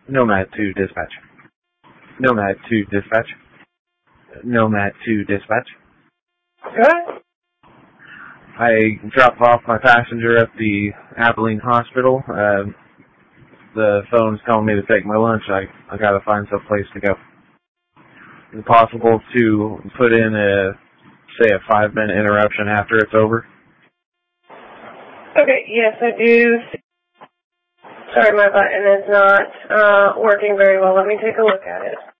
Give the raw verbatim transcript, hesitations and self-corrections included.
Nomad two dispatch. Nomad two dispatch. Nomad two dispatch. What? I dropped off my passenger at the Abilene Hospital. Uh, the phone's telling me to take my lunch. I I gotta find some place to go. Is it possible to put in a, say, a five-minute interruption after it's over? Okay, yes, I do. Sorry, my button is not uh, working very well. Let me take a look at it.